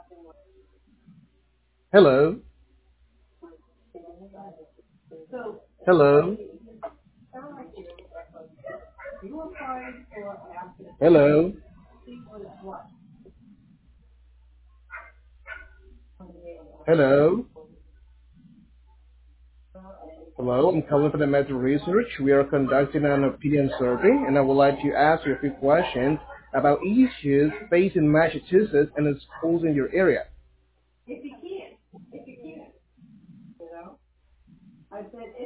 Hello, hello, hello, hello, hello. I'm calling from the Meta Research. We are conducting an opinion survey, and I would like to ask you a few questions about issues facing Massachusetts and its schools in your area.